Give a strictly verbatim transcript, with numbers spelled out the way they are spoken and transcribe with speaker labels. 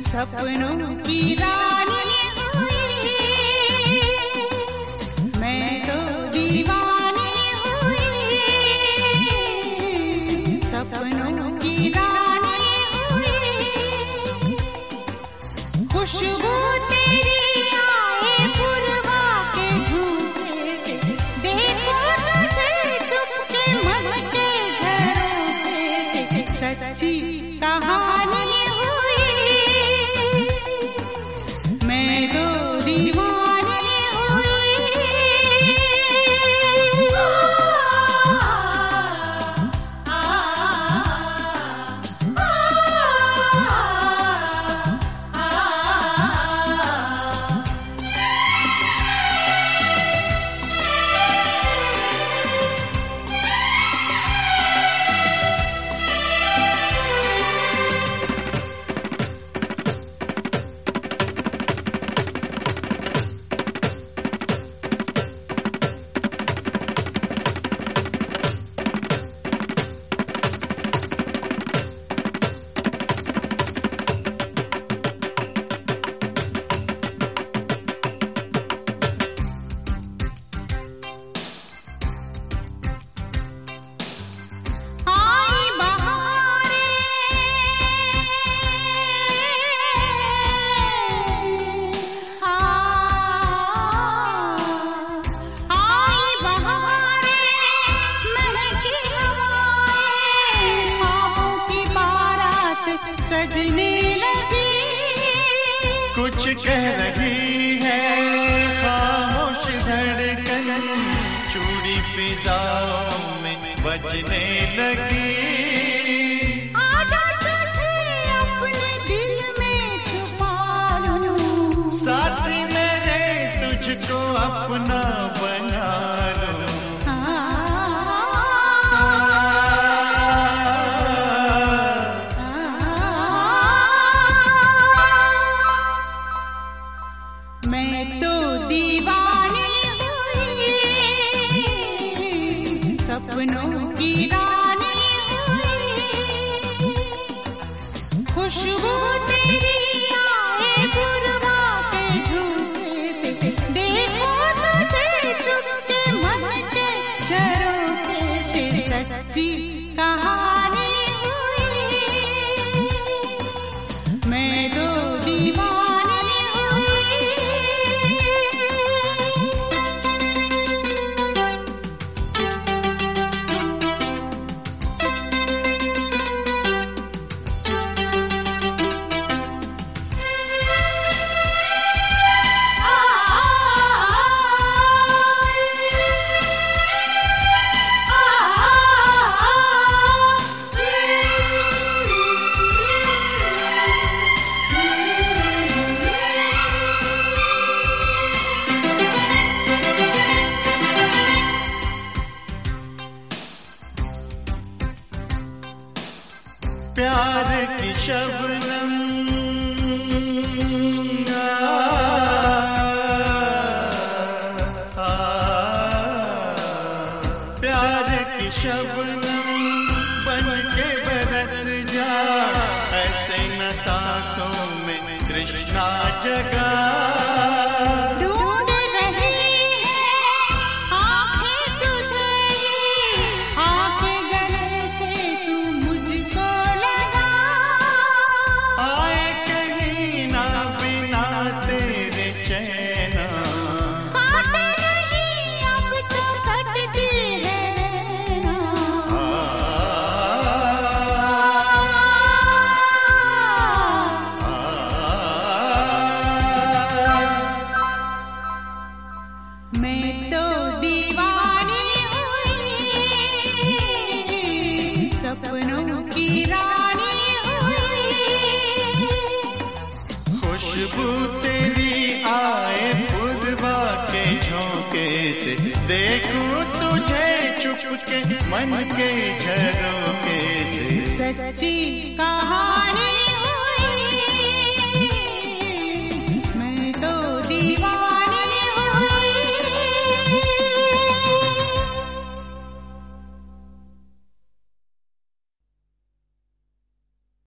Speaker 1: सपनों की रानी हुई, मैं तो दीवानी हुई। सपनों की रानी हुई, खुशबू तेरी आए पुरवा के झूठे से, देखो तुझे चुपके मन के झरोखे से, सच्ची कहानी
Speaker 2: कुछ कह रही है खामोश धड़कन, चूड़ी फिजाओं में बजने लगी।
Speaker 1: आजा तुझे अपने दिल में छुपा लूं,
Speaker 2: साथ मेरे तुझको अपना बना लूं।
Speaker 1: मैं तो दीवानी हुई, सपनों की रानी हुई, खुशबू तेरी आए पुरवा के झूठे से, देखो तुझे चुपके मन के झरोखे से, सच्ची कहानी हुई, मैं तो दीवानी।
Speaker 2: प्यार की शबनम आ, आ, प्यार की शबनम बन के बरस जा, ऐसे न सांसों में तृष्णा जगा।
Speaker 1: मैं तो दीवानी हुई, सपनों की रानी हुई,
Speaker 2: खुशबू तेरी आए पुरवा के झोंके से, देखूं तुझे चुपके मन के झरोखे से,
Speaker 1: सच्ची कहानी